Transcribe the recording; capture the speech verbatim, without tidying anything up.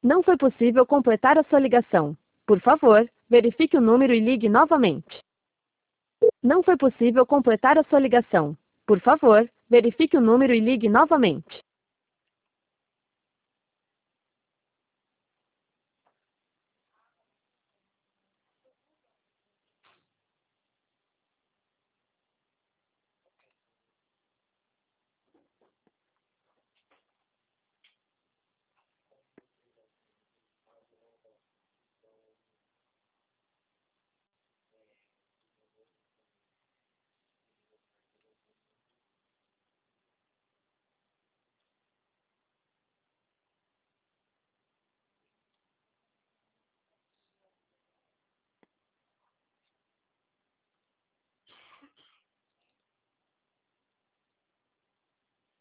Não foi possível completar a sua ligação. Por favor, verifique o número e ligue novamente. Não foi possível completar a sua ligação. Por favor, verifique o número e ligue novamente.